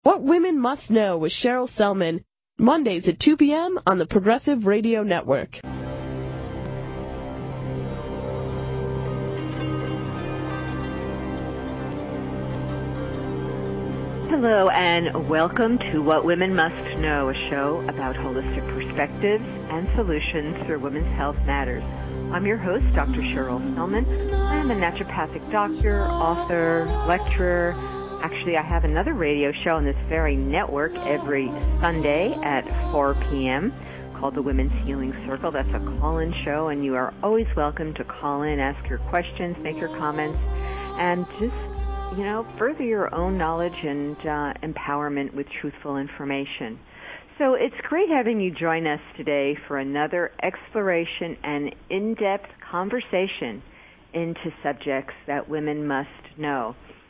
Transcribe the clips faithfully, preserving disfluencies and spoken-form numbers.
What Women Must Know with Cheryl Selman, Mondays at two p.m. on the Progressive Radio Network. Hello and welcome to What Women Must Know, a show about holistic perspectives and solutions for women's health matters. I'm your host, Doctor Cheryl Selman. I am a naturopathic doctor, author, lecturer. Actually, I have another radio show on this very network every Sunday at four p.m. called the Women's Healing Circle. That's a call-in show, and you are always welcome to call in, ask your questions, make your comments, and just, you know, further your own knowledge and uh, empowerment with truthful information. So it's great having you join us today for another exploration and in-depth conversation into subjects that women must know.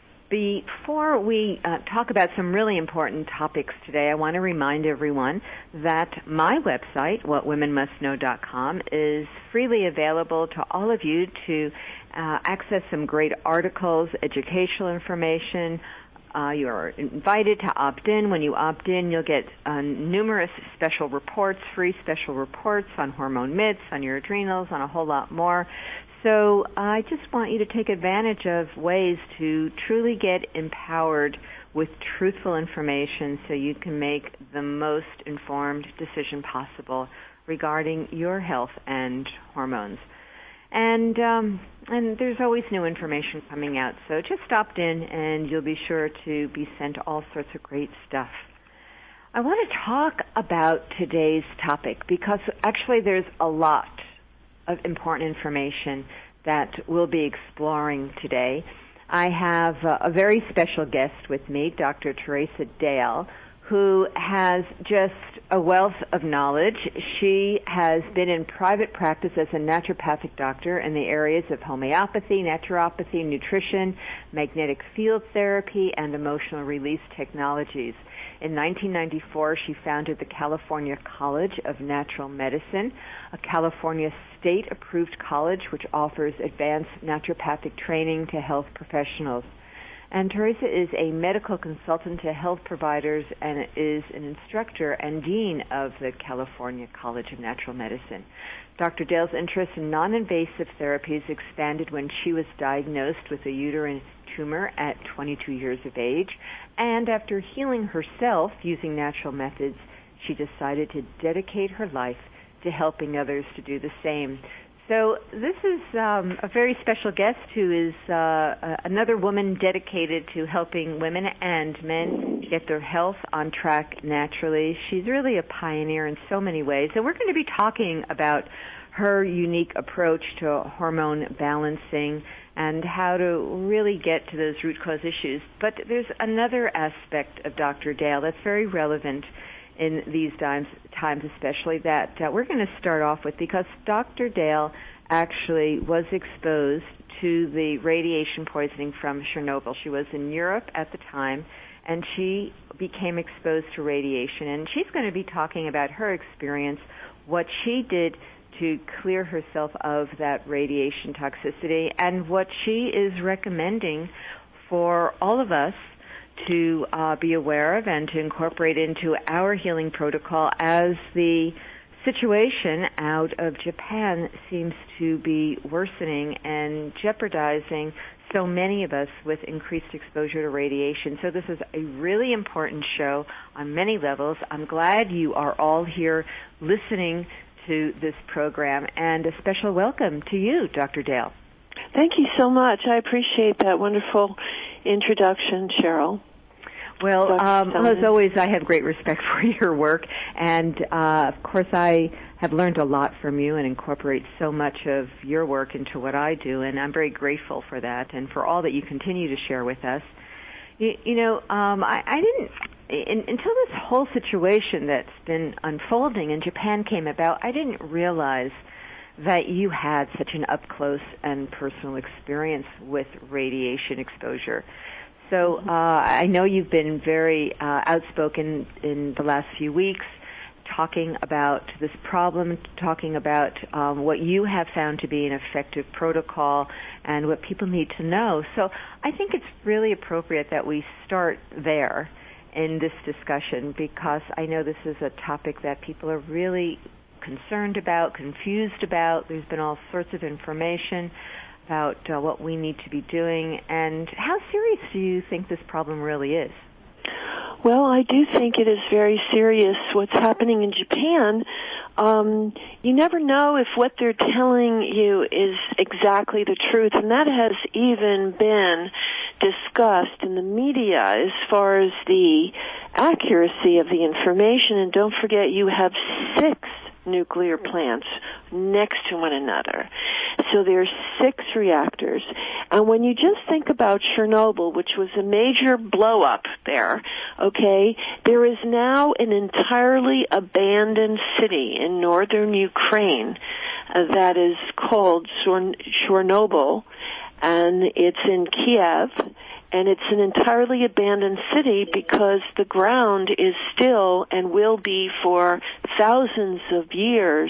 Before we uh, talk about some really important topics today, I want to remind everyone that my website, what women must know dot com, is freely available to all of you to uh, access some great articles, educational information. Uh, you are invited to opt in. When you opt in, you'll get uh, numerous special reports, free special reports on hormone myths, on your adrenals, on a whole lot more. So I just want you to take advantage of ways to truly get empowered with truthful information so you can make the most informed decision possible regarding your health and hormones. And um, and there's always new information coming out, so just opt in and you'll be sure to be sent all sorts of great stuff. I want to talk about today's topic because actually there's a lot of important information that we'll be exploring today. I have a, a very special guest with me, Doctor Teresa Dale, who has just a wealth of knowledge. She has been in private practice as a naturopathic doctor in the areas of homeopathy, naturopathy, nutrition, magnetic field therapy, and emotional release technologies. In nineteen ninety-four, she founded the California College of Natural Medicine, a California state-approved college which offers advanced naturopathic training to health professionals. And Teresa is a medical consultant to health providers and is an instructor and dean of the California College of Natural Medicine. Doctor Dale's interest in non-invasive therapies expanded when she was diagnosed with a uterine tumor at twenty-two years of age, and after healing herself using natural methods, she decided to dedicate her life to helping others to do the same. So this is um, a very special guest who is uh, another woman dedicated to helping women and men get their health on track naturally. She's really a pioneer in so many ways, and we're going to be talking about her unique approach to hormone balancing and how to really get to those root cause issues. But there's another aspect of Doctor Dale that's very relevant in these times, times especially, that uh, we're going to start off with because Doctor Dale actually was exposed to the radiation poisoning from Chernobyl. She was in Europe at the time, and she became exposed to radiation. And she's going to be talking about her experience, what she did to clear herself of that radiation toxicity, and what she is recommending for all of us to uh, be aware of and to incorporate into our healing protocol as the situation out of Japan seems to be worsening and jeopardizing so many of us with increased exposure to radiation. So this is a really important show on many levels. I'm glad you are all here listening to this program, and a special welcome to you, Doctor Dale. Thank you so much. I appreciate that wonderful introduction, Cheryl. Well, um, as always, I have great respect for your work, and uh, of course I have learned a lot from you and incorporate so much of your work into what I do, and I'm very grateful for that and for all that you continue to share with us. You, you know, um, I, I didn't, in, until this whole situation that's been unfolding in Japan came about, I didn't realize that you had such an up-close and personal experience with radiation exposure. So uh, I know you've been very uh, outspoken in the last few weeks, talking about this problem, talking about um, what you have found to be an effective protocol and what people need to know. So I think it's really appropriate that we start there in this discussion, because I know this is a topic that people are really concerned about, confused about. There's been all sorts of information about uh, what we need to be doing. And how serious do you think this problem really is? Well, I do think it is very serious what's happening in Japan. Um, you never know if what they're telling you is exactly the truth, and that has even been discussed in the media as far as the accuracy of the information. And don't forget, you have six nuclear plants next to one another. So there's six reactors. And when you just think about Chernobyl, which was a major blow-up there, okay, there is now an entirely abandoned city in northern Ukraine uh, that is called Chernobyl, and it's in Kiev. And it's an entirely abandoned city because the ground is still and will be for thousands of years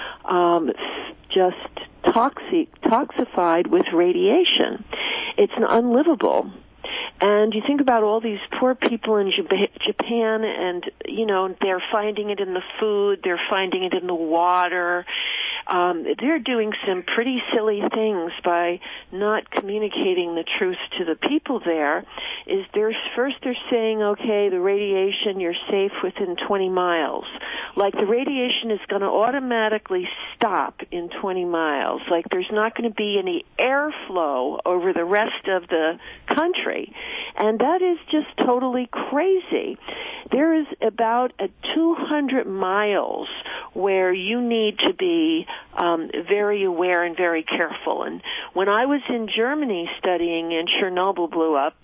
um, just toxic, toxified with radiation. It's unlivable. And you think about all these poor people in Japan, and, you know, they're finding it in the food, they're finding it in the water. Um, they're doing some pretty silly things by not communicating the truth to the people there. Is there's first they're saying, okay, the radiation, you're safe within twenty miles. Like the radiation is going to automatically stop in twenty miles. Like there's not going to be any airflow over the rest of the country. And that is just totally crazy. There is about a two hundred miles where you need to be um, very aware and very careful. And when I was in Germany studying and Chernobyl blew up,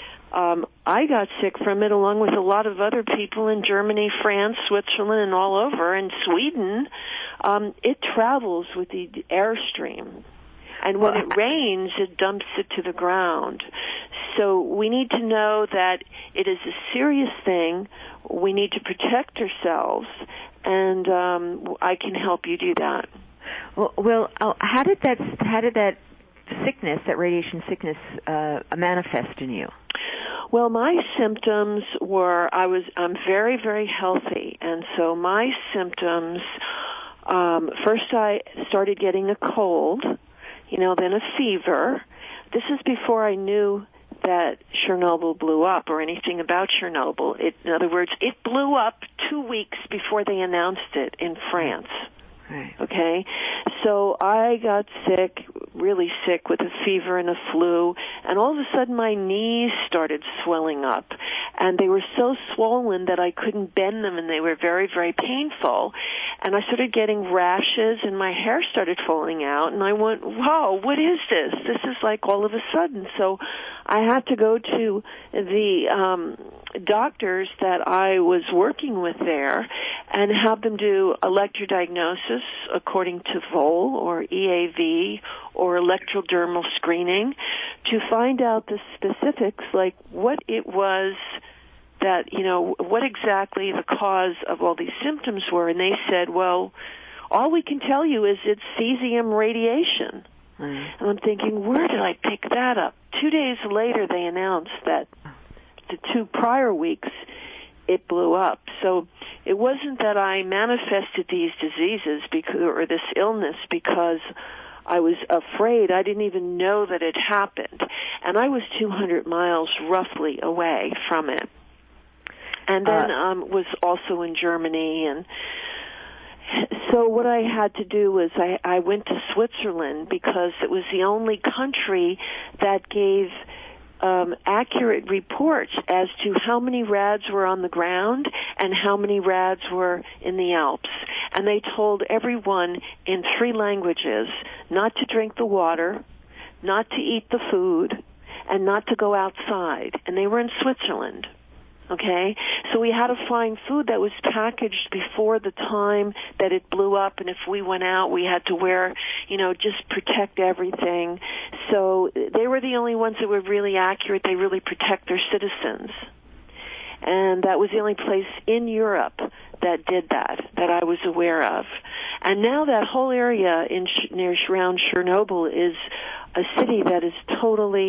um, I got sick from it along with a lot of other people in Germany, France, Switzerland, and all over. And Sweden, um, it travels with the airstream. And when it rains, it dumps it to the ground. So we need to know that it is a serious thing. We need to protect ourselves, and um, I can help you do that. Well, well uh, how did that how did that sickness, that radiation sickness, uh, manifest in you? Well, my symptoms were I was I'm very very healthy, and so my symptoms. Um, first, I started getting a cold. You know, then a fever. This is before I knew that Chernobyl blew up or anything about Chernobyl. It, in other words, it blew up two weeks before they announced it in France. Right. Okay? So I got sick, really sick, with a fever and a flu, and all of a sudden my knees started swelling up, and they were so swollen that I couldn't bend them, and they were very, very painful, and I started getting rashes, and my hair started falling out, and I went, whoa, what is this? This is like all of a sudden. So I had to go to the um doctors that I was working with there and have them do electrodiagnosis according to V O L or E A V or electrodermal screening to find out the specifics, like what it was that, you know, what exactly the cause of all these symptoms were. And they said, well, all we can tell you is it's cesium radiation. Mm. And I'm thinking, where did I pick that up? Two days later, they announced that the two prior weeks it blew up. So it wasn't that I manifested these diseases because, or this illness because I was afraid. I didn't even know that it happened. And I was two hundred miles roughly away from it. And then uh, um was also in Germany. And so what I had to do was I, I went to Switzerland because it was the only country that gave Um, accurate reports as to how many rads were on the ground and how many rads were in the Alps. And they told everyone in three languages not to drink the water, not to eat the food, and not to go outside. And they were in Switzerland. Okay? So we had to find food that was packaged before the time that it blew up, and if we went out, we had to wear, you know, just protect everything. So they were the only ones that were really accurate. They really protect their citizens. And that was the only place in Europe that did that, that I was aware of. And now that whole area in near around Chernobyl is a city that is totally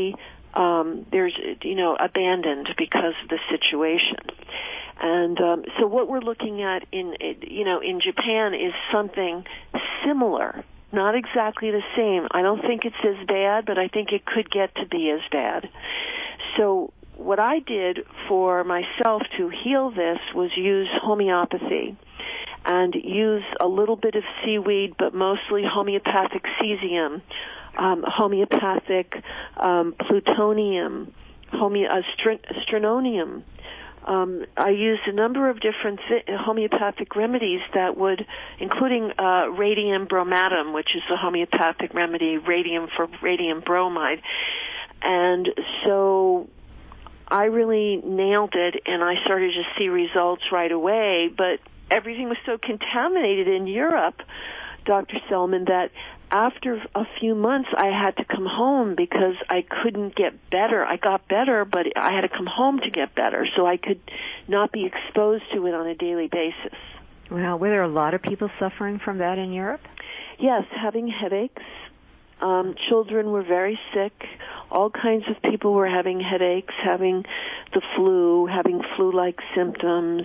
um, there's, you know, abandoned because of the situation. And um, so what we're looking at in, you know, in Japan is something similar, not exactly the same. I don't think it's as bad, but I think it could get to be as bad. So what I did for myself to heal this was use homeopathy and use a little bit of seaweed, but mostly homeopathic cesium, um, homeopathic um, plutonium, home- uh, str- strononium. Um, I used a number of different th- homeopathic remedies that would, including uh, radium bromatum, which is a homeopathic remedy, radium for radium bromide. And so I really nailed it, and I started to see results right away. But everything was so contaminated in Europe, Doctor Selman, that after a few months I had to come home because I couldn't get better. I got better, but I had to come home to get better so I could not be exposed to it on a daily basis. Well, were there a lot of people suffering from that in Europe? Yes, having headaches. Um, children were very sick. All kinds of people were having headaches, having the flu, having flu-like symptoms.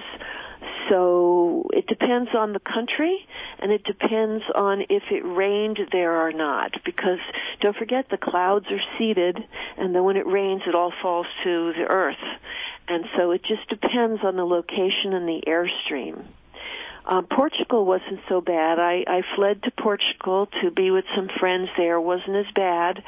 So it depends on the country, and it depends on if it rained there or not, because don't forget the clouds are seeded, and then when it rains it all falls to the earth. And so it just depends on the location and the airstream. Um, Portugal wasn't so bad. I, I fled to Portugal to be with some friends there. Wasn't as bad.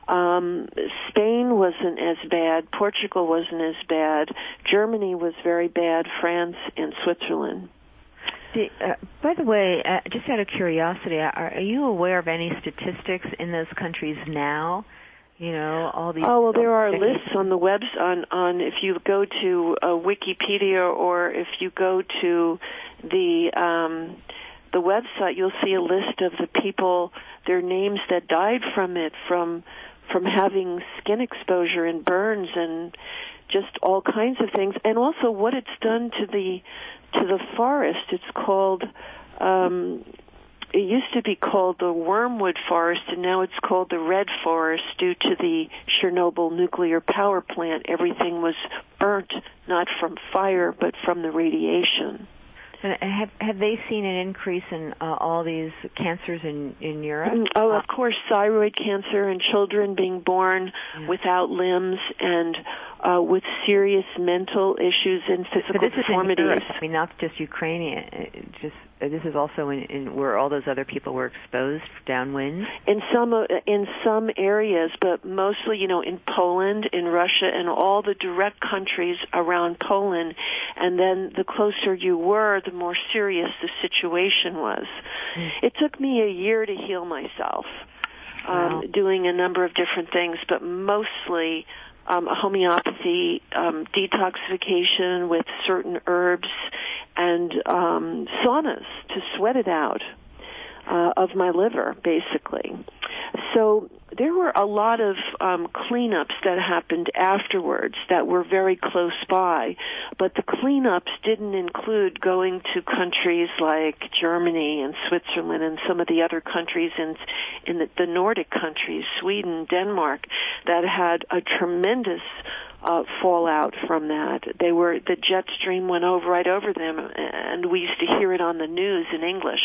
Um, Spain wasn't as bad. Portugal wasn't as bad. Germany was very bad. France and Switzerland. The, uh, by the way, uh, just out of curiosity, are, are you aware of any statistics in those countries now? You know, all these. Oh well, there are lists on the webs on on if you go to uh, Wikipedia or if you go to the um, the website, you'll see a list of the people, their names that died from it, from from having skin exposure and burns and just all kinds of things, and also what it's done to the to the forest. It's called. Um, It used to be called the Wormwood Forest, and now it's called the Red Forest due to the Chernobyl nuclear power plant. Everything was burnt, not from fire, but from the radiation. And have have they seen an increase in uh, all these cancers in, in Europe? Oh, of course, thyroid cancer and children being born yeah. without limbs and uh, with serious mental issues and physical but this deformities. Is in Europe. I mean, not just Ukraine. Just this is also in, in where all those other people were exposed downwind. In some uh, in some areas, but mostly, you know, in Poland, in Russia, and all the direct countries around Poland. And then the closer you were, the more serious the situation was. Mm. It took me a year to heal myself, um, wow. doing a number of different things, but mostly um, homeopathy, um, detoxification with certain herbs, and um, saunas to sweat it out uh, of my liver, basically. So there were a lot of um, cleanups that happened afterwards that were very close by, but the cleanups didn't include going to countries like Germany and Switzerland and some of the other countries in, in the, the Nordic countries, Sweden, Denmark, that had a tremendous uh, fallout from that. They were the jet stream went over right over them, and we used to hear it on the news in English.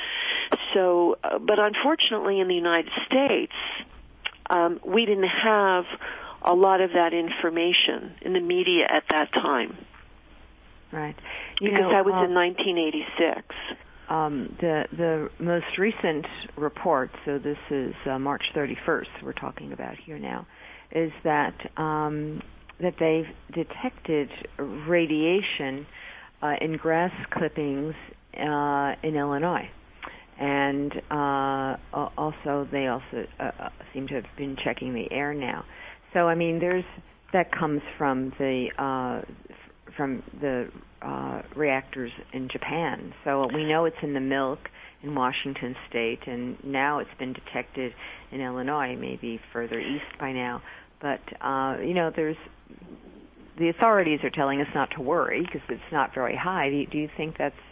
So, uh, but unfortunately, in the United States, um, we didn't have a lot of that information in the media at that time. Right. You because know, that was uh, in nineteen eighty-six. Um, the the most recent report, so this is uh, March thirty-first, we're talking about here now, is that um, that they've detected radiation uh, in grass clippings uh, in Illinois. And uh, also, they also uh, seem to have been checking the air now. So, I mean, there's that comes from the uh, from the uh, reactors in Japan. So we know it's in the milk in Washington State, and now it's been detected in Illinois, maybe further east by now. But uh, you know, there's the authorities are telling us not to worry because it's not very high. Do you, do you think that's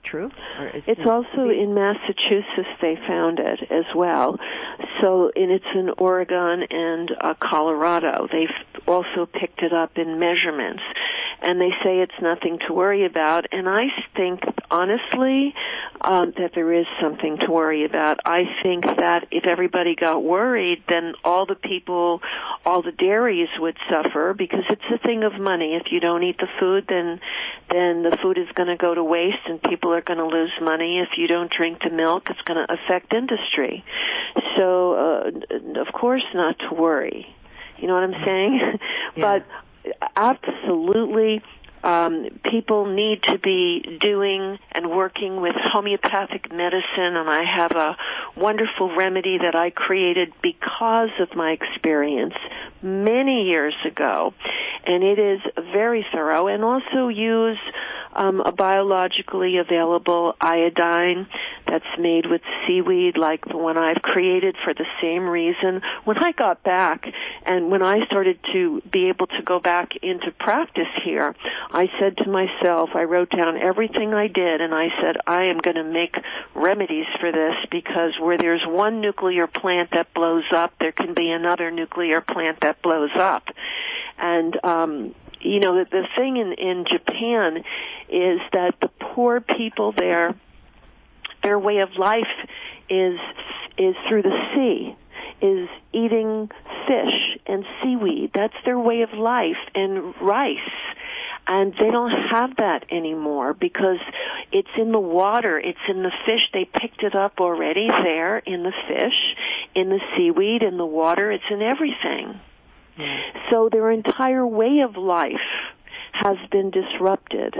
true? Or is it's it also in Massachusetts they found it as well. So, and it's in Oregon and uh, Colorado. They've also picked it up in measurements. And they say it's nothing to worry about. And I think, honestly, um, that there is something to worry about. I think that if everybody got worried, then all the people, all the dairies would suffer, because it's a thing of money. If you don't eat the food, then then the food is going to go to waste and people are going to lose money. If you don't drink the milk, it's going to affect industry. So, uh, of course not to worry. You know what I'm saying? Yeah. But absolutely, um, people need to be doing and working with homeopathic medicine, and I have a wonderful remedy that I created because of my experience many years ago, and it is very thorough, and also use um, a biologically available iodine that's made with seaweed like the one I've created for the same reason. When I got back and when I started to be able to go back into practice here, I said to myself, I wrote down everything I did, and I said, I am going to make remedies for this, because where there's one nuclear plant that blows up, there can be another nuclear plant that blows up. And, um, you know, the, the thing in, in Japan is that the poor people there, their way of life is is through the sea, is eating fish and seaweed. That's their way of life, and rice. And they don't have that anymore because it's in the water, it's in the fish. They picked it up already there in the fish, in the seaweed, in the water. It's in everything. Mm. So their entire way of life has been disrupted.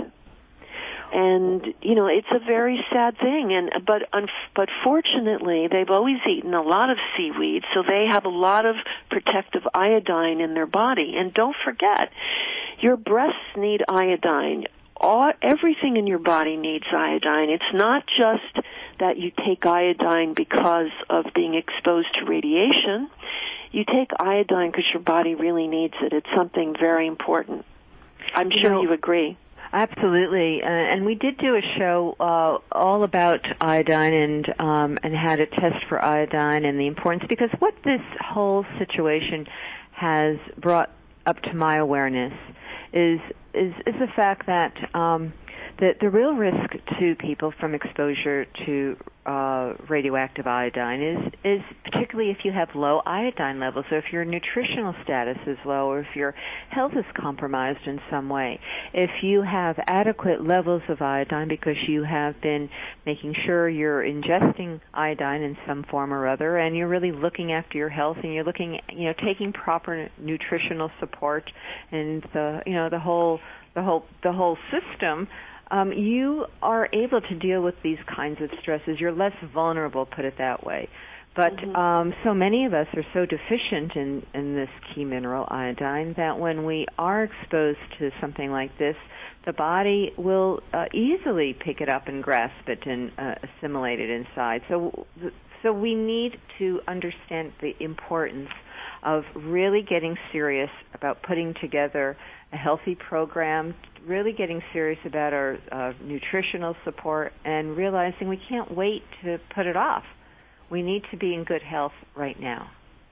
And, you know, it's a very sad thing. And but un, but fortunately, they've always eaten a lot of seaweed, so they have a lot of protective iodine in their body. And don't forget, your breasts need iodine. All, everything in your body needs iodine. It's not just that you take iodine because of being exposed to radiation. You take iodine because your body really needs it. It's something very important. I'm sure you, know, you agree. Absolutely, uh, and we did do a show uh, all about iodine and um, and how to test for iodine and the importance, because what this whole situation has brought up to my awareness is is, is the fact that um, the, the real risk to people from exposure to uh, radioactive iodine is, is particularly if you have low iodine levels, or if your nutritional status is low, or if your health is compromised in some way. If you have adequate levels of iodine because you have been making sure you're ingesting iodine in some form or other, and you're really looking after your health, and you're looking, you know, taking proper nutritional support, and the, you know, the whole, the whole, the whole system, Um, you are able to deal with these kinds of stresses. You're less vulnerable, put it that way. But mm-hmm. um, so many of us are so deficient in, in this key mineral, iodine, that when we are exposed to something like this, the body will uh, easily pick it up and grasp it and uh, assimilate it inside. So, so we need to understand the importance of really getting serious about putting together a healthy program, really getting serious about our uh, nutritional support, and realizing we can't wait to put it off. We need to be in good health right now.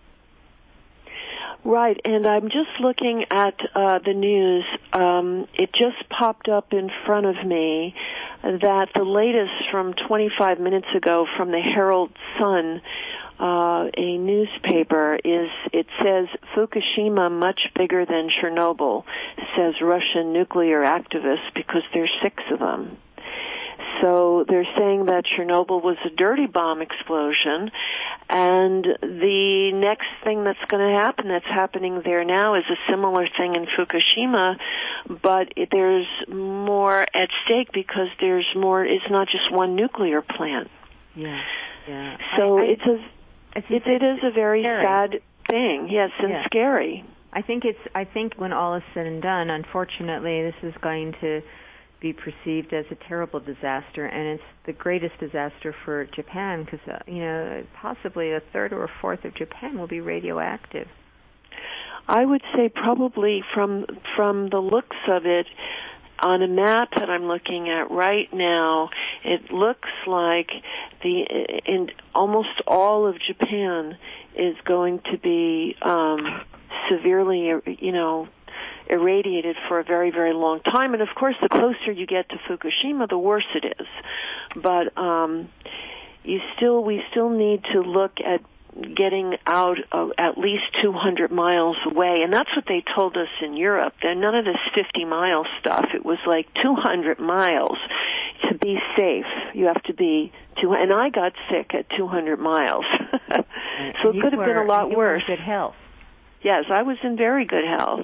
Right, and I'm just looking at uh, the news. Um, it just popped up in front of me that the latest from twenty-five minutes ago from the Herald Sun, Uh, a newspaper, is, it says, Fukushima much bigger than Chernobyl, says Russian nuclear activists, because there's six of them. So they're saying that Chernobyl was a dirty bomb explosion, and the next thing that's going to happen, that's happening there now, is a similar thing in Fukushima, but it, there's more at stake because there's more, it's not just one nuclear plant. Yeah, yeah. So I, I, it's a... It, it is a very scary. sad thing, yes, and yeah. scary. I think it's. I think when all is said and done, unfortunately, this is going to be perceived as a terrible disaster, and it's the greatest disaster for Japan, because uh, you know, possibly a third or a fourth of Japan will be radioactive. I would say probably from from the looks of it, on a map that I'm looking at right now, it looks like the in almost all of Japan is going to be um, severely, you know, irradiated for a very, very long time. And of course, the closer you get to Fukushima, the worse it is. But um, you still, we still need to look at getting out of at least two hundred miles away. And that's what they told us in Europe. Then none of this fifty mile stuff. It was like two hundred miles to be safe. You have to be two, and I got sick at two hundred miles. So it could have were, been a lot you worse. Were in good health. Yes, I was in very good health.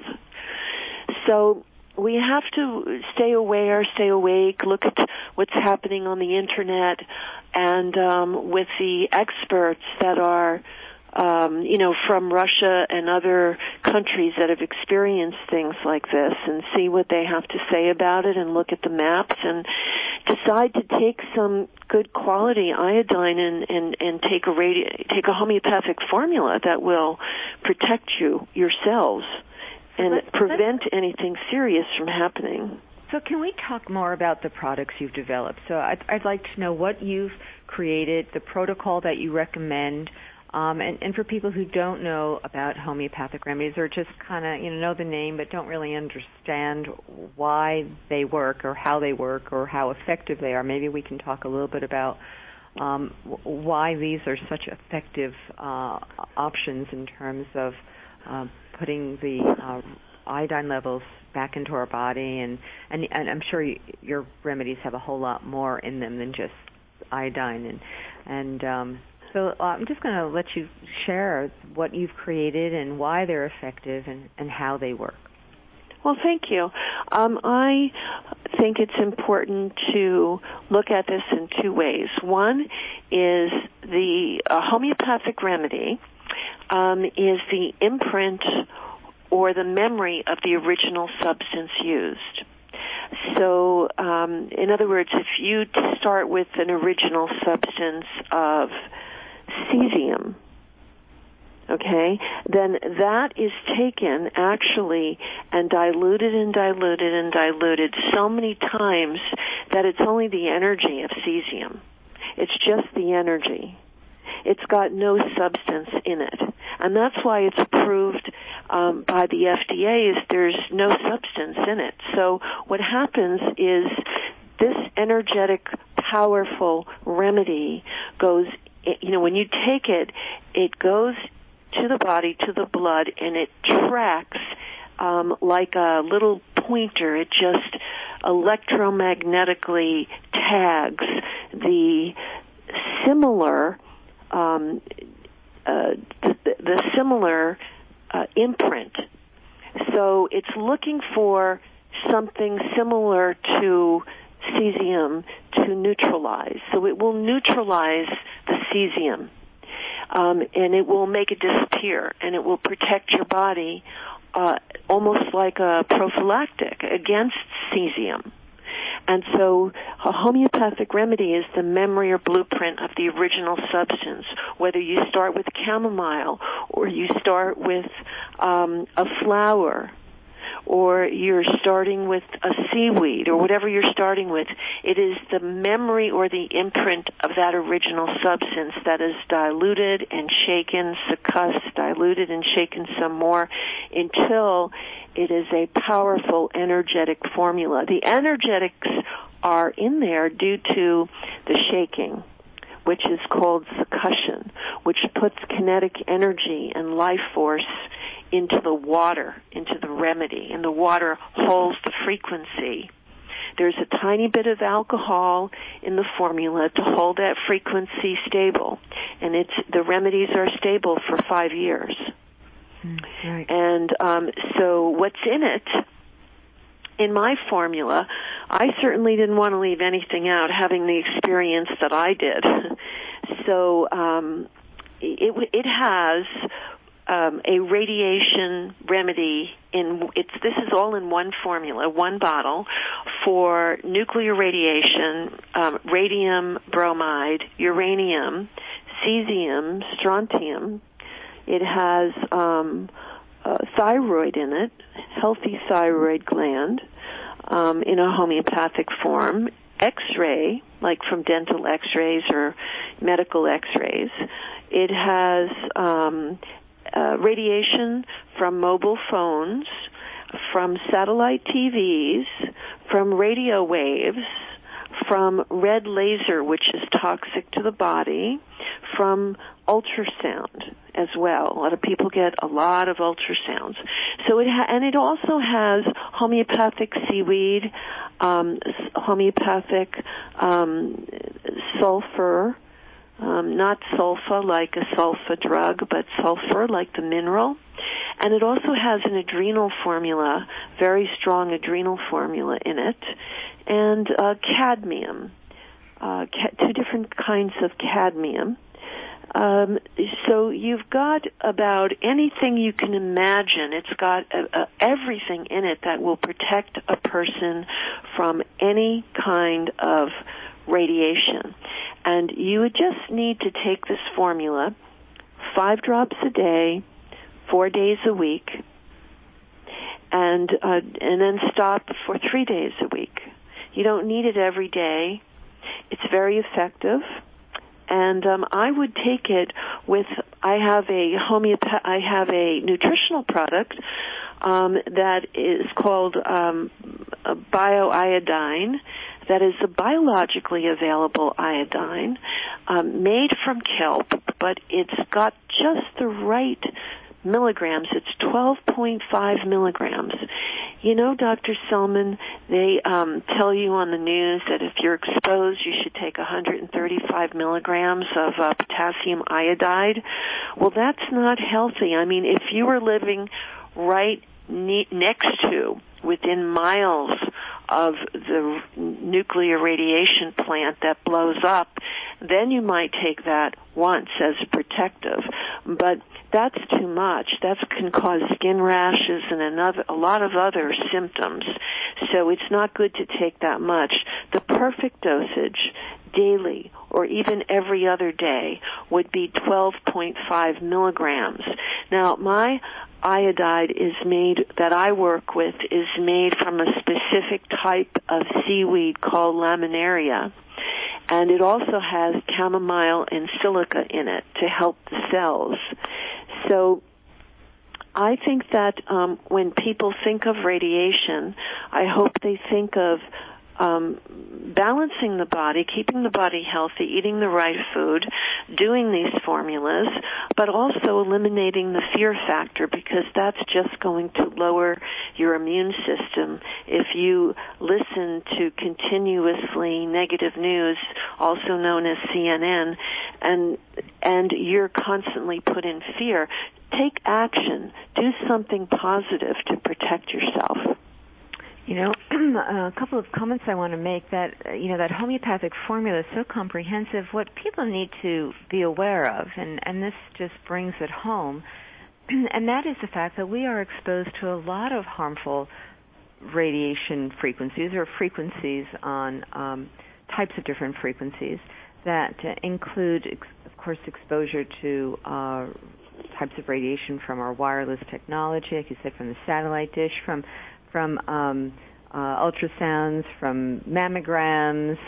So we have to stay aware, stay awake, look at what's happening on the Internet, and um, with the experts that are, um, you know, from Russia and other countries that have experienced things like this, and see what they have to say about it, and look at the maps, and decide to take some good quality iodine and, and, and take a radi- take a homeopathic formula that will protect you yourselves and let's, prevent let's, anything serious from happening. So can we talk more about the products you've developed? So I'd, I'd like to know what you've created, the protocol that you recommend, um, and, and for people who don't know about homeopathic remedies or just kind of, you know, know the name but don't really understand why they work or how they work or how effective they are, maybe we can talk a little bit about um, why these are such effective uh, options in terms of uh, putting the uh, iodine levels back into our body, and, and, and I'm sure you, your remedies have a whole lot more in them than just iodine. And, and um, so uh, I'm just going to let you share what you've created and why they're effective and, and how they work. Well, thank you. Um, I think it's important to look at this in two ways. One is the uh, homeopathic remedy Um, is the imprint or the memory of the original substance used. So, um, in other words, if you start with an original substance of cesium, okay, then that is taken actually and diluted and diluted and diluted so many times that it's only the energy of cesium. It's just the energy. It's got no substance in it. And that's why it's approved um, by the F D A, is there's no substance in it. So what happens is this energetic, powerful remedy goes, you know, when you take it, it goes to the body, to the blood, and it tracks um, like a little pointer. It just electromagnetically tags the similar Um, uh, the, the similar uh, imprint. So it's looking for something similar to cesium to neutralize. So it will neutralize the cesium, um, and it will make it disappear, and it will protect your body uh, almost like a prophylactic against cesium. And so a homeopathic remedy is the memory or blueprint of the original substance, whether you start with chamomile or you start with um, a flower or you're starting with a seaweed or whatever you're starting with. It is the memory or the imprint of that original substance that is diluted and shaken, succussed, diluted and shaken some more until it is a powerful energetic formula. The energetics are in there due to the shaking, which is called succussion, which puts kinetic energy and life force into the water, into the remedy, and the water holds the frequency. There's a tiny bit of alcohol in the formula to hold that frequency stable, and it's the remedies are stable for five years. Mm, right. And um, so what's in it, in my formula, I certainly didn't want to leave anything out, having the experience that I did. So um, it, it has um, a radiation remedy. In it's this is all in one formula, one bottle, for nuclear radiation, um, radium bromide, uranium, cesium, strontium. It has um, uh, thyroid in it, healthy thyroid gland, um, in a homeopathic form, X-ray, like from dental X-rays or medical X-rays. It has um, uh, radiation from mobile phones, from satellite T Vs, from radio waves, from red laser, which is toxic to the body, from ultrasound as well. A lot of people get a lot of ultrasounds. So it ha- and it also has homeopathic seaweed, um, homeopathic um, sulfur, um, not sulfa like a sulfa drug, but sulfur like the mineral. And it also has an adrenal formula, very strong adrenal formula in it, and uh, cadmium, uh, ca- two different kinds of cadmium. Um, so you've got about anything you can imagine. It's got uh, uh, everything in it that will protect a person from any kind of radiation. And you would just need to take this formula, five drops a day, four days a week, and uh, and then stop for three days a week. You don't need it every day. It's very effective. And um, I would take it with. I have a homeopath. I have a nutritional product um, that is called um, a bioiodine. That is a biologically available iodine, um, made from kelp, but it's got just the right milligrams. It's twelve point five milligrams. You know, Doctor Selman, they um, tell you on the news that if you're exposed, you should take one hundred thirty-five milligrams of uh, potassium iodide. Well, that's not healthy. I mean, if you were living right ne- next to, within miles of the nuclear radiation plant that blows up, then you might take that once as protective. But that's too much. That can cause skin rashes and another, a lot of other symptoms. So it's not good to take that much. The perfect dosage daily or even every other day would be twelve point five milligrams. Now, my iodide is made, that I work with, is made from a specific type of seaweed called laminaria. And it also has chamomile and silica in it to help the cells. So I think that um, when people think of radiation, I hope they think of um, balancing the body, keeping the body healthy, eating the right food, doing these formulas, but also eliminating the fear factor, because that's just going to lower your immune system. If you listen to continuously negative news, also known as C N N, and and you're constantly put in fear, take action. Do something positive to protect yourself. You know, a couple of comments I want to make. That, you know, that homeopathic formula is so comprehensive. What people need to be aware of, and, and this just brings it home, and that is the fact that we are exposed to a lot of harmful radiation frequencies, or frequencies on um, types of different frequencies that uh, include, ex- of course, exposure to uh, types of radiation from our wireless technology, like you said, from the satellite dish, from from um, uh, ultrasounds, from mammograms,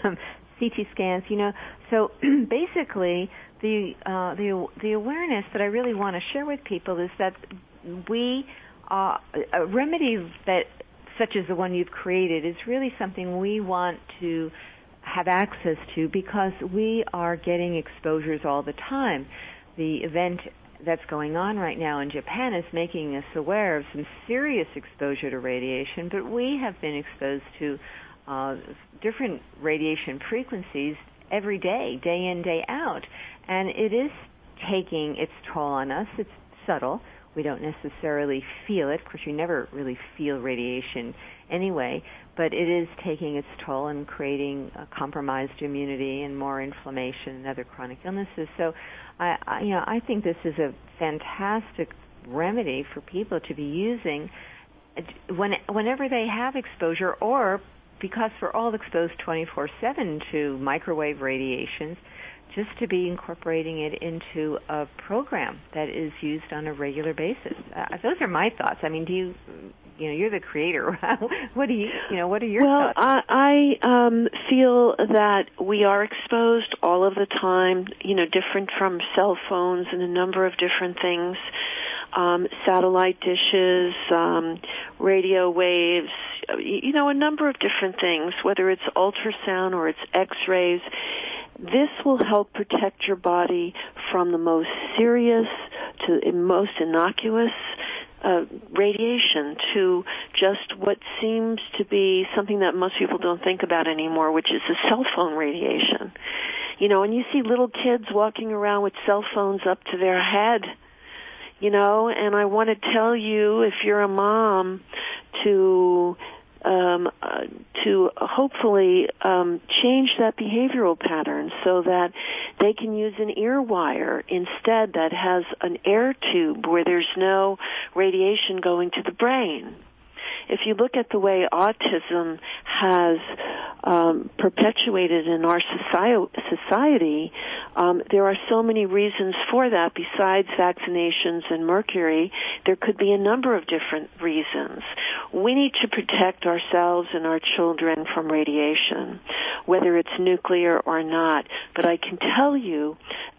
C T scans, you know. So basically, the, uh, the the awareness that I really want to share with people is that we, uh, a remedy that such as the one you've created is really something we want to have access to, because we are getting exposures all the time. The event that's going on right now in Japan is making us aware of some serious exposure to radiation, but we have been exposed to uh, different radiation frequencies every day, day in, day out, and it is taking its toll on us. It's subtle. We don't necessarily feel it. Of course, you never really feel radiation anyway, but it is taking its toll and creating a compromised immunity and more inflammation and other chronic illnesses. So, I, I, you know, I think this is a fantastic remedy for people to be using when, whenever they have exposure, or because we're all exposed twenty-four seven to microwave radiations, just to be incorporating it into a program that is used on a regular basis. Uh, those are my thoughts. I mean, do you, you know, you're the creator. What do you, you know, what are your well, thoughts? Well, I, I um, feel that we are exposed all of the time, you know, different from cell phones and a number of different things, um, satellite dishes, um, radio waves, you know, a number of different things, whether it's ultrasound or it's X-rays. This will help protect your body from the most serious to the most innocuous uh, radiation to just what seems to be something that most people don't think about anymore, which is the cell phone radiation. You know, and you see little kids walking around with cell phones up to their head, you know, and I want to tell you, if you're a mom, to Um, uh, to hopefully um, change that behavioral pattern so that they can use an ear wire instead that has an air tube where there's no radiation going to the brain. If you look at the way autism has um, perpetuated in our society, um, there are so many reasons for that. Besides vaccinations and mercury, there could be a number of different reasons. We need to protect ourselves and our children from radiation, whether it's nuclear or not. But I can tell you,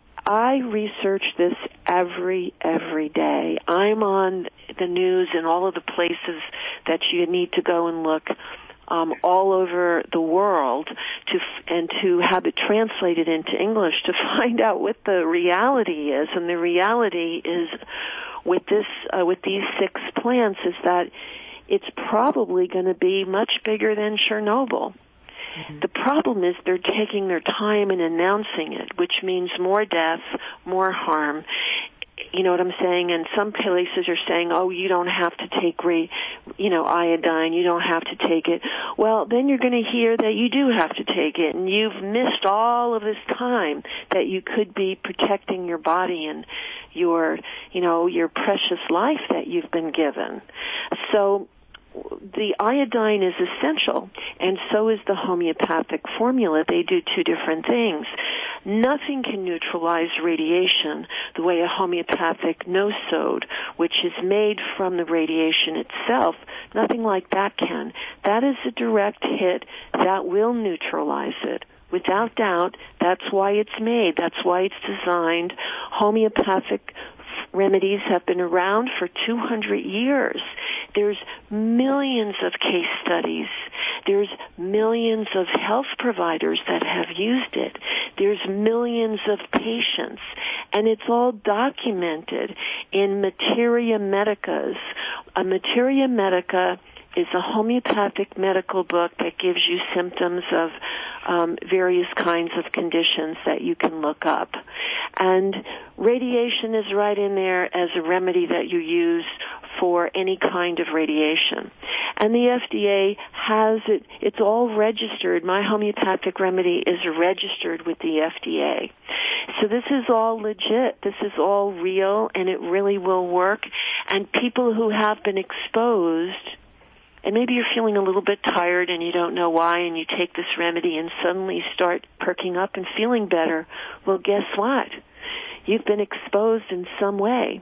I research this every, every day. I'm on the news in all of the places that you need to go and look um, all over the world to and to have it translated into English to find out what the reality is. And the reality is with this, uh, with these six plants is that it's probably going to be much bigger than Chernobyl. Mm-hmm. The problem is they're taking their time in announcing it, which means more death, more harm. You know what I'm saying? And some places are saying, oh, you don't have to take, re, you know, iodine. You don't have to take it. Well, then you're going to hear that you do have to take it, and you've missed all of this time that you could be protecting your body and your, you know, your precious life that you've been given. So the iodine is essential, and so is the homeopathic formula. They do two different things. Nothing can neutralize radiation the way a homeopathic nosode, which is made from the radiation itself, nothing like that can. That is a direct hit that will neutralize it. Without doubt, that's why it's made. That's why it's designed. Homeopathic remedies have been around for two hundred years. There's millions of case studies. There's millions of health providers that have used it. There's millions of patients. And it's all documented in Materia Medicas. A Materia Medica is a homeopathic medical book that gives you symptoms of um, various kinds of conditions that you can look up. And radiation is right in there as a remedy that you use for any kind of radiation. And the F D A has it, it's all registered. My homeopathic remedy is registered with the F D A. So this is all legit. This is all real, and it really will work. And people who have been exposed, and maybe you're feeling a little bit tired and you don't know why, and you take this remedy and suddenly start perking up and feeling better. Well, guess what? You've been exposed in some way.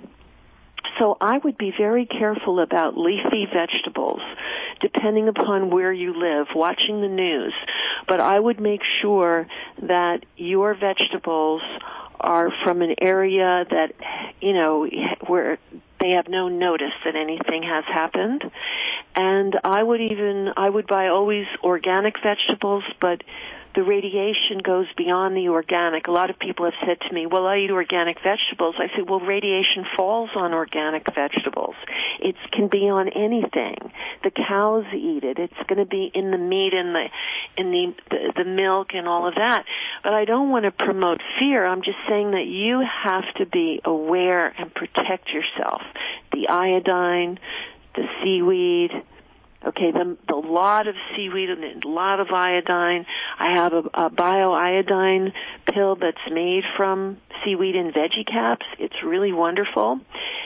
So I would be very careful about leafy vegetables, depending upon where you live, watching the news. But I would make sure that your vegetables are from an area that, you know, where they have no notice that anything has happened. And I would even, I would buy always organic vegetables, but the radiation goes beyond the organic. A lot of people have said to me, well, I eat organic vegetables. I said, well, radiation falls on organic vegetables. It can be on anything. The cows eat it. It's going to be in the meat and the, in the, the, the milk and all of that. But I don't want to promote fear. I'm just saying that you have to be aware and protect yourself. The iodine, the seaweed, okay, the, the lot of seaweed and a lot of iodine. I have a, a bioiodine pill that's made from seaweed and veggie caps. It's really wonderful.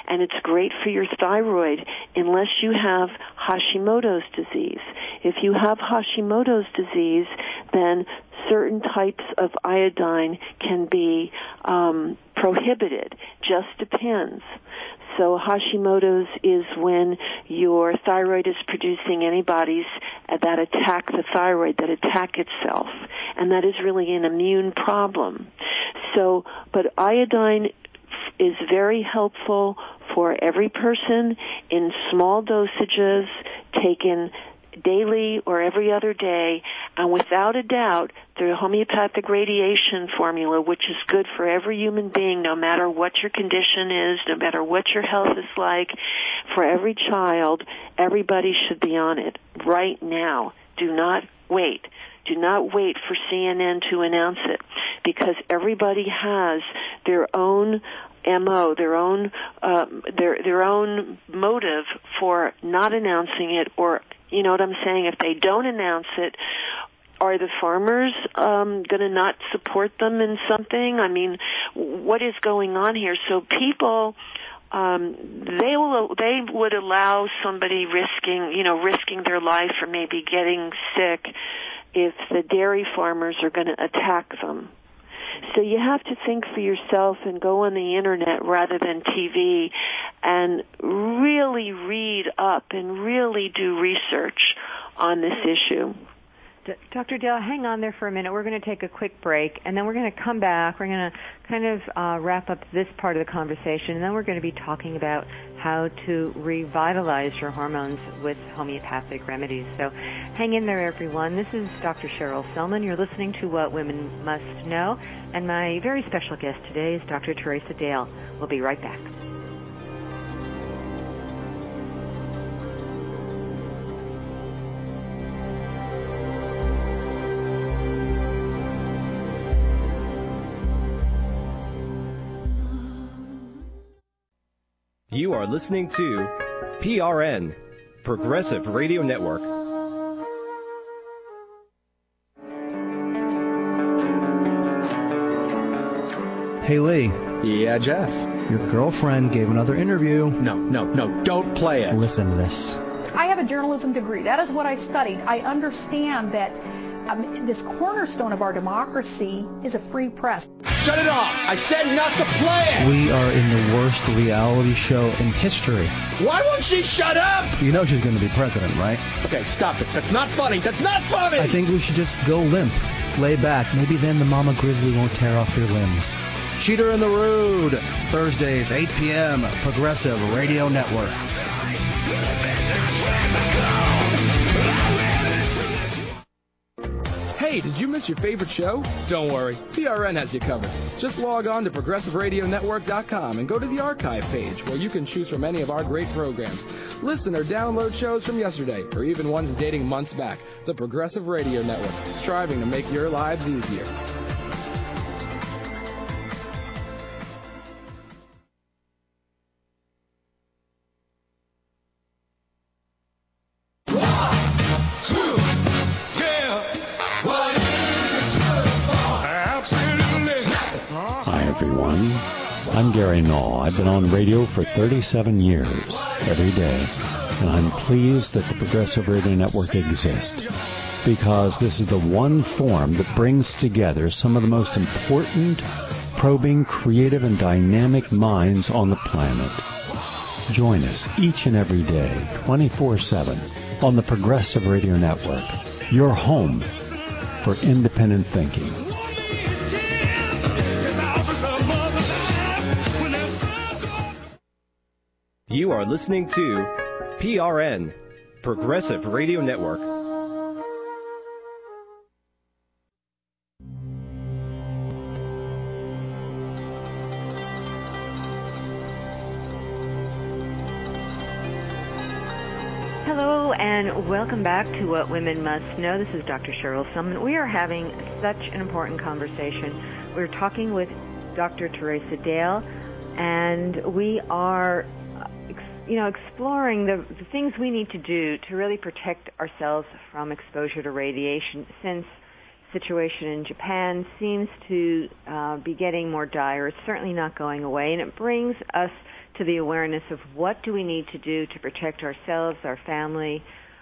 and it's great for your thyroid unless you have Hashimoto's disease. If you have Hashimoto's disease, then certain types of iodine can be um, prohibited. Just depends. So Hashimoto's is when your thyroid is producing antibodies that attack the thyroid, that attack itself, and that is really an immune problem. So, but iodine is very helpful for every person in small dosages, taken daily or every other day, and without a doubt, the homeopathic radiation formula, which is good for every human being, no matter what your condition is, no matter what your health is like, for every child, everybody should be on it right now. Do not wait. Do not wait for C N N to announce it, because everybody has their own M O, their own uh, their their own motive for not announcing it, or you know what I'm saying? If they don't announce it, are the farmers um, going to not support them in something? I mean, what is going on here? So people, um, they will they would allow somebody risking, you know, risking their life or maybe getting sick if the dairy farmers are going to attack them. So you have to think for yourself and go on the internet rather than T V and really read up and really do research on this issue. Doctor Dale, hang on there for a minute. We're going to take a quick break, and then we're going to come back. We're going to kind of uh, wrap up this part of the conversation, and then we're going to be talking about how to revitalize your hormones with homeopathic remedies. So hang in there, everyone. This is Doctor Cheryl Selman. You're listening to What Women Must Know, and my very special guest today is Doctor Teresa Dale. We'll be right back. You are listening to P R N, Progressive Radio Network. Hey, Lee. Yeah, Jeff? Your girlfriend gave another interview. No, no, no, don't play it. Listen to this. I have a journalism degree. That is what I studied. I understand that um, this cornerstone of our democracy is a free press. Shut it off! I said not to play it! We are in the worst reality show in history. Why won't she shut up? You know she's going to be president, right? Okay, stop it. That's not funny. That's not funny! I think we should just go limp. Lay back. Maybe then the mama grizzly won't tear off your limbs. Cheater in the Road, Thursdays, eight p.m., Progressive Radio Network. Hey, did you miss your favorite show? Don't worry, P R N has you covered. Just log on to progressive radio network dot com and go to the archive page where you can choose from any of our great programs. Listen or download shows from yesterday or even ones dating months back. The Progressive Radio Network, striving to make your lives easier. I'm Gary Null. I've been on radio for thirty-seven years, every day, and I'm pleased that the Progressive Radio Network exists, because this is the one form that brings together some of the most important, probing, creative, and dynamic minds on the planet. Join us each and every day, twenty-four seven, on the Progressive Radio Network, your home for independent thinking. You are listening to P R N, Progressive Radio Network. Hello and welcome back to What Women Must Know. This is Doctor Cheryl Selman. We are having such an important conversation. We're talking with Doctor Teresa Dale, and we are you know, exploring the, the things we need to do to really protect ourselves from exposure to radiation, since the situation in Japan seems to uh, be getting more dire. It's certainly not going away, and it brings us to the awareness of what do we need to do to protect ourselves, our family,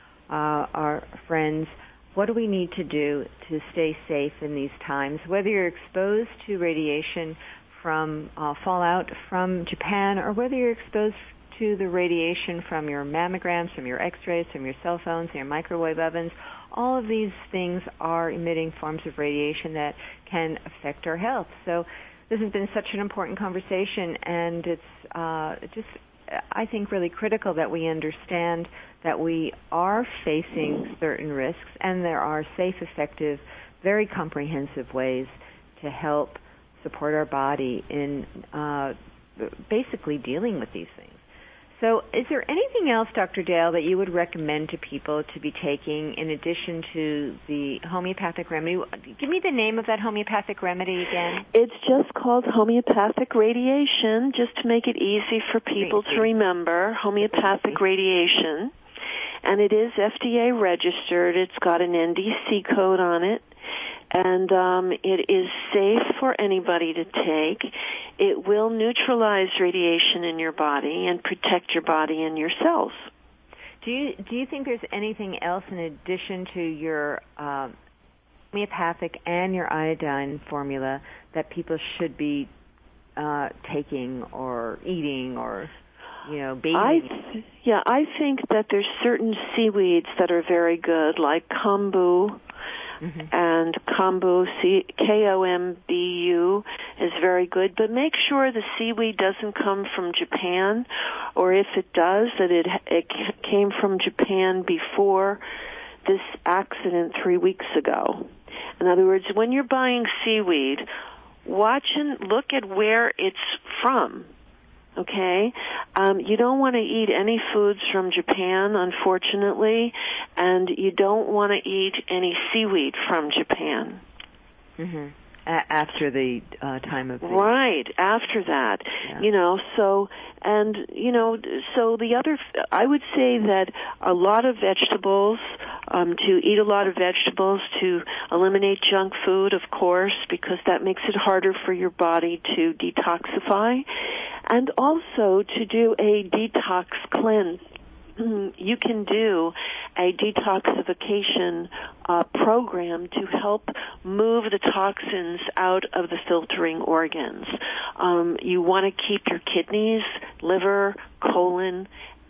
uh, our friends. What do we need to do to stay safe in these times? Whether you're exposed to radiation from uh, fallout from Japan, or whether you're exposed to the radiation from your mammograms, from your x-rays, from your cell phones, your microwave ovens, all of these things are emitting forms of radiation that can affect our health. So this has been such an important conversation, and it's uh, just, I think, really critical that we understand that we are facing certain risks, and there are safe, effective, very comprehensive ways to help support our body in uh, basically dealing with these things. So is there anything else, Doctor Dale, that you would recommend to people to be taking in addition to the homeopathic remedy? Give me the name of that homeopathic remedy again. It's just called homeopathic radiation, just to make it easy for people to remember, homeopathic radiation. And it is F D A registered. It's got an N D C code on it. And um, it is safe for anybody to take. It will neutralize radiation in your body and protect your body and your cells. Do you do you think there's anything else in addition to your uh, homeopathic and your iodine formula that people should be uh, taking or eating or, you know, bathing? I th- yeah, I think that there's certain seaweeds that are very good, like kombu. Mm-hmm. And kombu, C- K O M B U, is very good. But make sure the seaweed doesn't come from Japan, or if it does, that it, it came from Japan before this accident three weeks ago. In other words, when you're buying seaweed, watch and look at where it's from. Okay? Um, you don't want to eat any foods from Japan, unfortunately, and you don't want to eat any seaweed from Japan. Mm-hmm. A- after the uh, time of the... Right, after that. Yeah. You know, so, and, you know, so the other, I would say that a lot of vegetables, um, to eat a lot of vegetables, to eliminate junk food, of course, because that makes it harder for your body to detoxify, and also to do a detox cleanse. You can do a detoxification uh, program to help move the toxins out of the filtering organs. Um, you want to keep your kidneys, liver, colon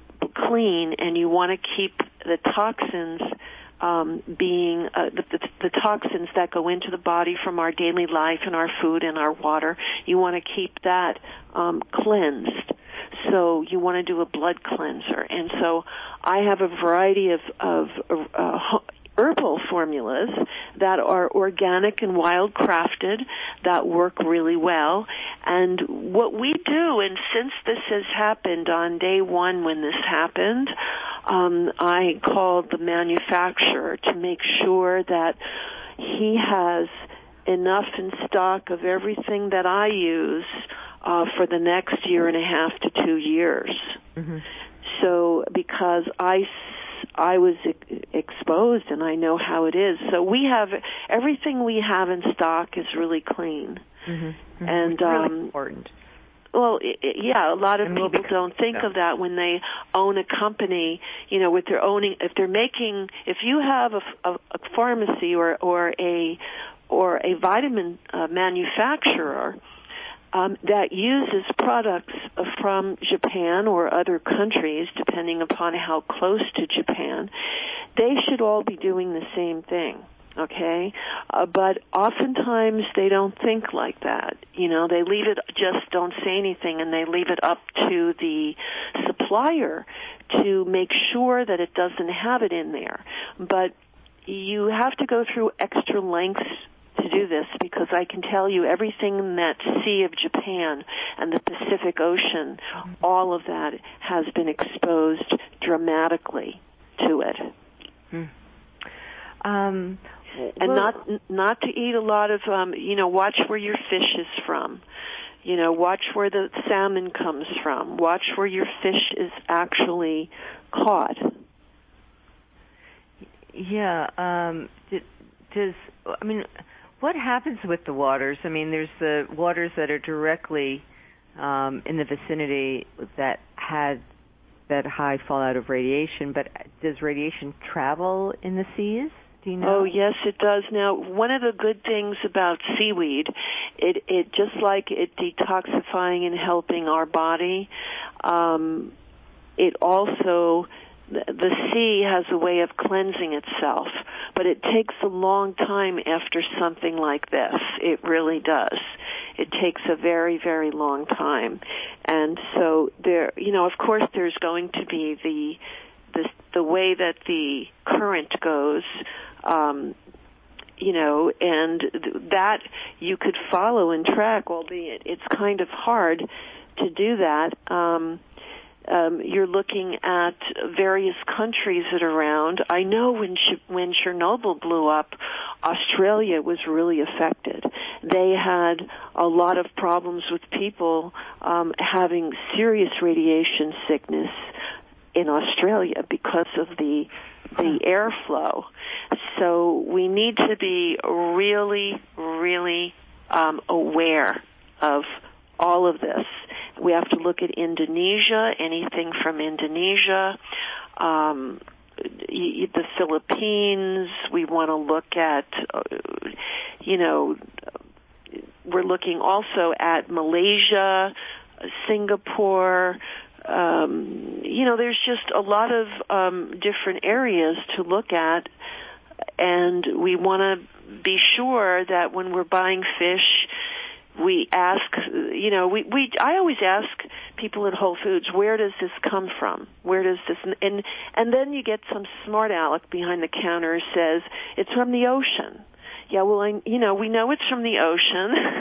clean, and you want to keep the toxins um, being uh, the, the, the toxins that go into the body from our daily life and our food and our water. You want to keep that um, cleansed. So you want to do a blood cleanser. And so I have a variety of, of uh, herbal formulas that are organic and wild-crafted that work really well. And what we do, and since this has happened on day one when this happened, um, I called the manufacturer to make sure that he has enough in stock of everything that I use Uh, for the next year and a half to two years. Mm-hmm. So because I, I was ex- exposed and I know how it is. So we have, everything we have in stock is really clean. Mm-hmm. Mm-hmm. And, it's really um, important. Well, it, it, yeah, a lot of and people we'll don't think so. of that when they own a company, you know, with their owning, if they're making, if you have a, a, a pharmacy or, or a, or a vitamin uh, manufacturer, Um, that uses products from Japan or other countries, depending upon how close to Japan, they should all be doing the same thing, okay? Uh, but oftentimes they don't think like that. You know, they leave it, just don't say anything, and they leave it up to the supplier to make sure that it doesn't have it in there. But you have to go through extra lengths to do this, because I can tell you everything in that Sea of Japan and the Pacific Ocean, all of that has been exposed dramatically to it. Hmm. Um, and well, not not to eat a lot of, um, you know, watch where your fish is from. You know, watch where the salmon comes from. Watch where your fish is actually caught. Yeah. Um, does, I mean... What happens with the waters? I mean, there's the waters that are directly um, in the vicinity that had that high fallout of radiation, but does radiation travel in the seas? Do you know? Oh, yes, it does. Now, one of the good things about seaweed, it, it just like it detoxifying and helping our body, um, it also, the sea has a way of cleansing itself, but it takes a long time after something like this. It really does. It takes a very, very long time. And so there, you know, of course there's going to be the, the, the way that the current goes, um, you know, and th- that you could follow and track, albeit it's kind of hard to do that. Um, Um, you're looking at various countries that are around. I know when Ch- when Chernobyl blew up, Australia was really affected. They had a lot of problems with people um, having serious radiation sickness in Australia because of the the airflow. So we need to be really, really um, aware of all of this. We have to look at Indonesia, anything from Indonesia, um, the Philippines. We want to look at, uh, you know, we're looking also at Malaysia, Singapore. Um, you know, there's just a lot of um, different areas to look at, and we want to be sure that when we're buying fish, we ask, you know, we, we, I always ask people at Whole Foods, where does this come from? Where does this, and, and then you get some smart aleck behind the counter who says, it's from the ocean. Yeah, well, I, you know, we know it's from the ocean,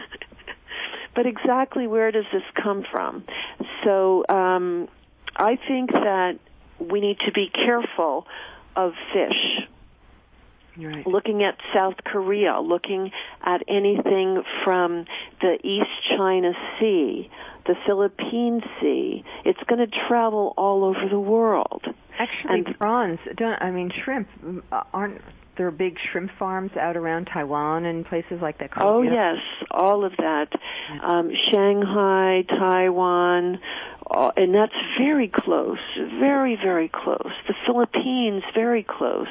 but exactly where does this come from? So, um, I think that we need to be careful of fish. Right. Looking at South Korea, looking at anything from the East China Sea, the Philippine Sea. It's going to travel all over the world. Actually, and prawns, don't, I mean, shrimp, aren't there big shrimp farms out around Taiwan and places like that? Oh, yes, all of that. Um, Shanghai, Taiwan, uh, and that's very close, very, very close. The Philippines, very close.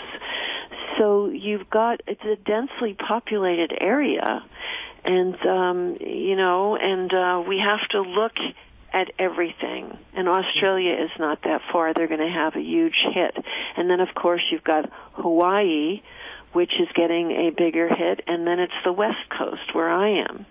So you've got, it's a densely populated area, and, um, you know, and uh, we have to look at everything. And Australia is not that far. They're going to have a huge hit. And then, of course, you've got Hawaii, which is getting a bigger hit, and then it's the West Coast where I am.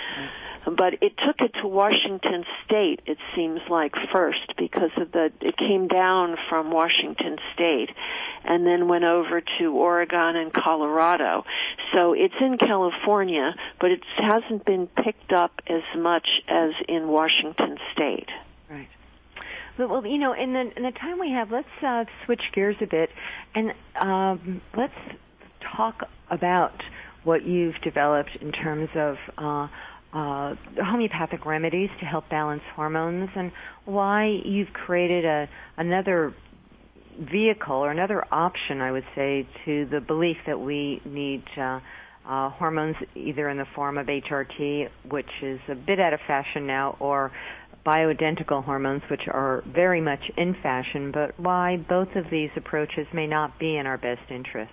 But it took it to Washington State, it seems like, first, because of the, it came down from Washington State and then went over to Oregon and Colorado. So it's in California, but it hasn't been picked up as much as in Washington State. Right. Well, you know, in the, in the time we have, let's uh, switch gears a bit, and um, let's talk about what you've developed in terms of uh, Uh, homeopathic remedies to help balance hormones, and why you've created a another vehicle or another option, I would say, to the belief that we need uh, uh, hormones either in the form of H R T, which is a bit out of fashion now, or bioidentical hormones, which are very much in fashion, but why both of these approaches may not be in our best interest.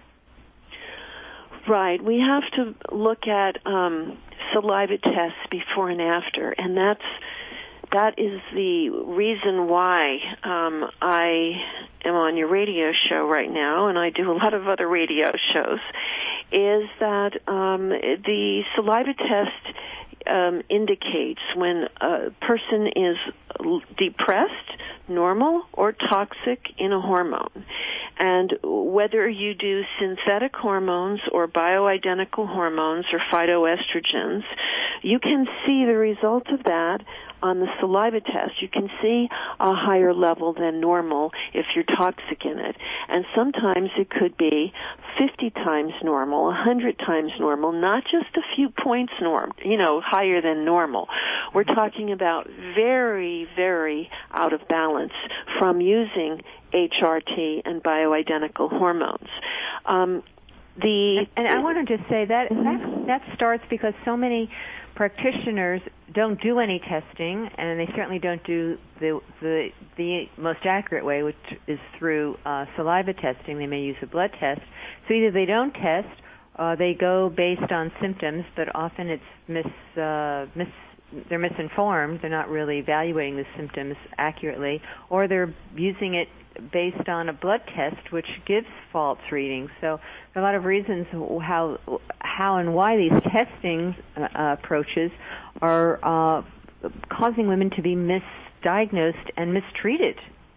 Right. We have to look at um, saliva tests before and after, and that's that is the reason why um, I am on your radio show right now, and I do a lot of other radio shows, is that um, the saliva test um, indicates when a person is depressed, normal, or toxic in a hormone. And whether you do synthetic hormones or bioidentical hormones or phytoestrogens, you can see the result of that on the saliva test. You can see a higher level than normal if you're toxic in it. And sometimes it could be fifty times normal, one hundred times normal, not just a few points norm, you know, higher than normal. We're talking about very, very out of balance from using H R T and bioidentical hormones. Um, The and I want to just say that that, that starts because so many practitioners don't do any testing, and they certainly don't do the the, the most accurate way, which is through uh, saliva testing. They may use a blood test. So either they don't test, uh, they go based on symptoms, but often it's mis, uh, mis they're misinformed. They're not really evaluating the symptoms accurately, or they're using it based on a blood test, which gives false readings. So there are a lot of reasons how how and why these testing uh, approaches are uh, causing women to be misdiagnosed and mistreated.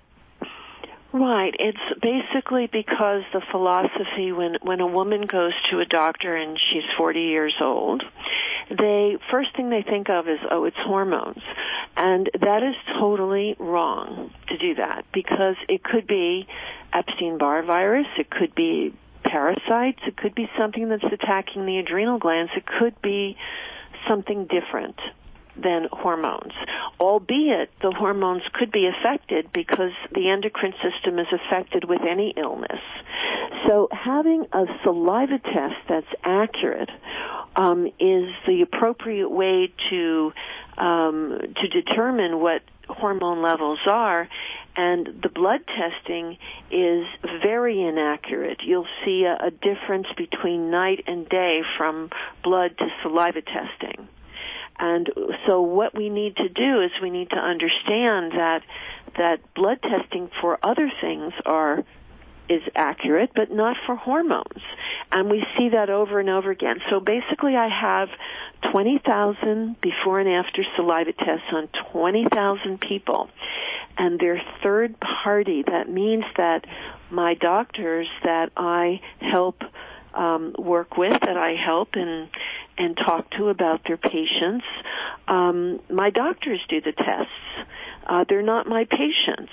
Right. It's basically because the philosophy when, when a woman goes to a doctor and she's forty years old, they first thing they think of is, oh, it's hormones. And that is totally wrong to do that, because it could be Epstein-Barr virus, it could be parasites, it could be something that's attacking the adrenal glands, it could be something different than hormones, albeit the hormones could be affected because the endocrine system is affected with any illness. So having a saliva test that's accurate um, is the appropriate way to um, to determine what hormone levels are, and the blood testing is very inaccurate. You'll see a, a difference between night and day from blood to saliva testing. And so what we need to do is we need to understand that that blood testing for other things are is accurate, but not for hormones. And we see that over and over again. So basically I have twenty thousand before and after saliva tests on twenty thousand people. And they're third party. That means that my doctors that I help Um, work with, that I help and and talk to about their patients. Um, my doctors do the tests. Uh, they're not my patients.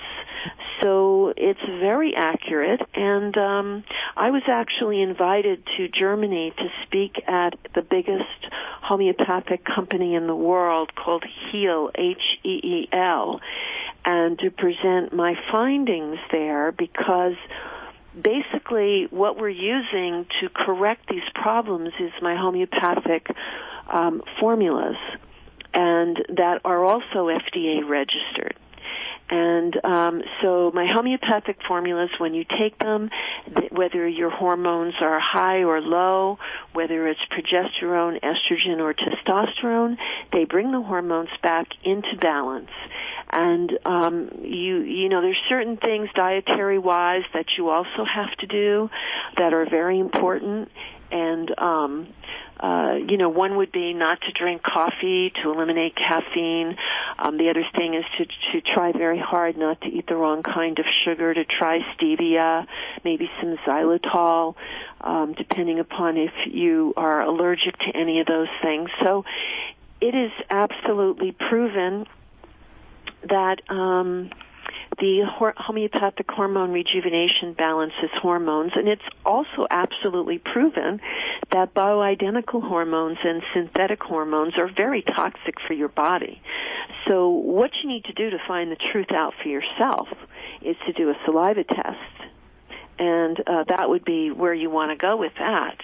So it's very accurate. And um, I was actually invited to Germany to speak at the biggest homeopathic company in the world called HEEL, H E E L, and to present my findings there, because basically what we're using to correct these problems is my homeopathic um, formulas, and that are also F D A registered. And um, so my homeopathic formulas, when you take them, th- whether your hormones are high or low, whether it's progesterone, estrogen, or testosterone, they bring the hormones back into balance. And um, you, you know, there's certain things dietary-wise that you also have to do that are very important. And, um, uh, you know, one would be not to drink coffee to eliminate caffeine. Um, the other thing is to, to try very hard not to eat the wrong kind of sugar, to try stevia, maybe some xylitol, um, depending upon if you are allergic to any of those things. So it is absolutely proven that um, the homeopathic hormone rejuvenation balances hormones, and it's also absolutely proven that bioidentical hormones and synthetic hormones are very toxic for your body. So what you need to do to find the truth out for yourself is to do a saliva test, and uh, that would be where you want to go with that.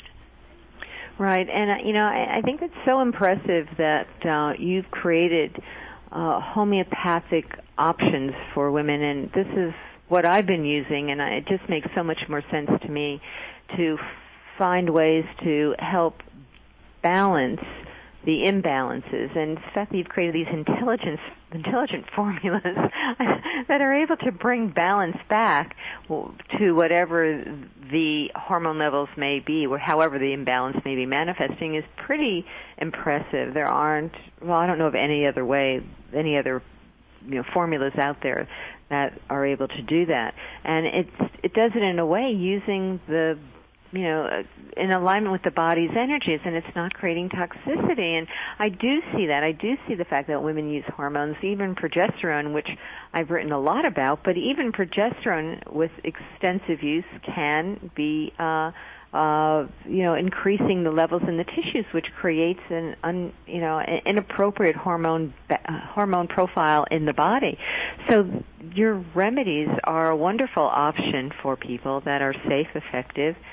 Right, and, uh, you know, I, I think it's so impressive that uh, you've created uh, homeopathic options for women, and this is what I've been using, and it just makes so much more sense to me to find ways to help balance the imbalances. And the fact that you've created these intelligent, intelligent formulas that are able to bring balance back to whatever the hormone levels may be, or however the imbalance may be manifesting, is pretty impressive. There aren't, well, I don't know of any other way, any other you know, formulas out there that are able to do that. And it's, it does it in a way using the, you know, in alignment with the body's energies, and it's not creating toxicity. And I do see that. I do see the fact that women use hormones, even progesterone, which I've written a lot about, but even progesterone with extensive use can be, uh, uh, you know, increasing the levels in the tissues, which creates an, un, you know, an inappropriate hormone uh, hormone profile in the body. So your remedies are a wonderful option for people that are safe, effective,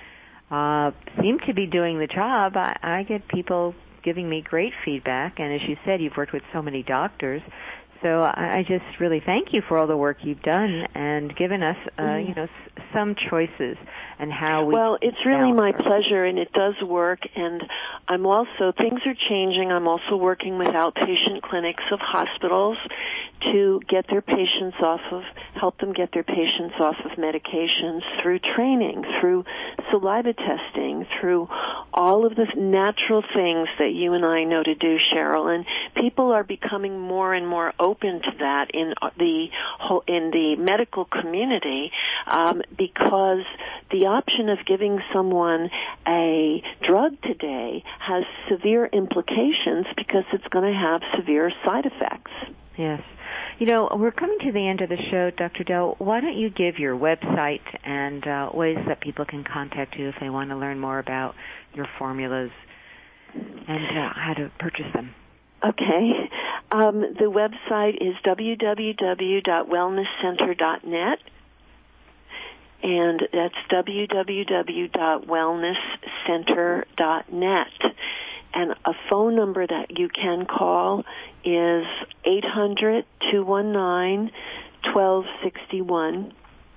uh, seem to be doing the job. I, I get people giving me great feedback, and as you said, you've worked with so many doctors. So I, I just really thank you for all the work you've done and given us, uh, mm. you know, s- some choices and how we. Well, it's really my pleasure, and it does work. And I'm also things are changing. I'm also working with outpatient clinics of hospitals to get their patients off of, help them get their patients off of medications through training, through saliva testing, through all of the natural things that you and I know to do, Cheryl. And people are becoming more and more open to that in the in the medical community um, because the option of giving someone a drug today has severe implications because it's going to have severe side effects. Yes. You know, we're coming to the end of the show, Doctor Dell. Why don't you give your website and uh, ways that people can contact you if they want to learn more about your formulas and uh, how to purchase them? Okay. Um, the website is w w w dot wellness center dot net, and that's w w w dot wellness center dot net. And a phone number that you can call is eight hundred, two one nine, one two six one.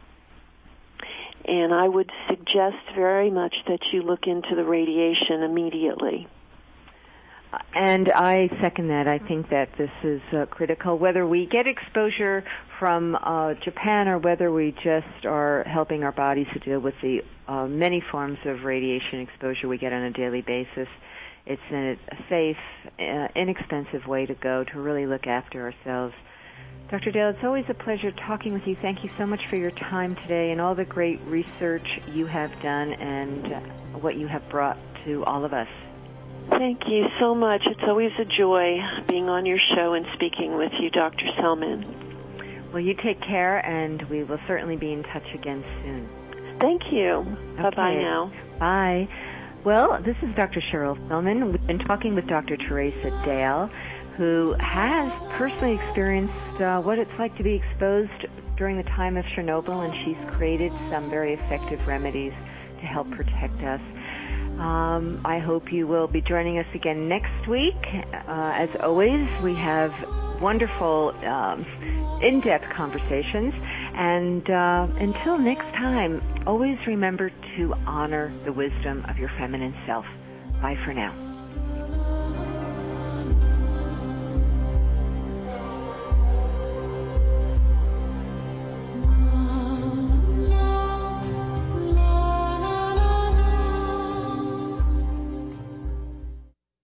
And I would suggest very much that you look into the radiation immediately. And I second that. I think that this is uh, critical. Whether we get exposure from uh, Japan or whether we just are helping our bodies to deal with the uh, many forms of radiation exposure we get on a daily basis, it's a safe, uh, inexpensive way to go to really look after ourselves. Doctor Dale, it's always a pleasure talking with you. Thank you so much for your time today and all the great research you have done and uh, what you have brought to all of us. Thank you so much. It's always a joy being on your show and speaking with you, Doctor Selman. Well, you take care, and we will certainly be in touch again soon. Thank you. Okay. Bye-bye now. Bye. Well, this is Doctor Cheryl Selman. We've been talking with Doctor Teresa Dale, who has personally experienced uh, what it's like to be exposed during the time of Chernobyl, and she's created some very effective remedies to help protect us. Um, I hope you will be joining us again next week. Uh, as always, we have wonderful, um, in-depth conversations. And uh, until next time, always remember to honor the wisdom of your feminine self. Bye for now.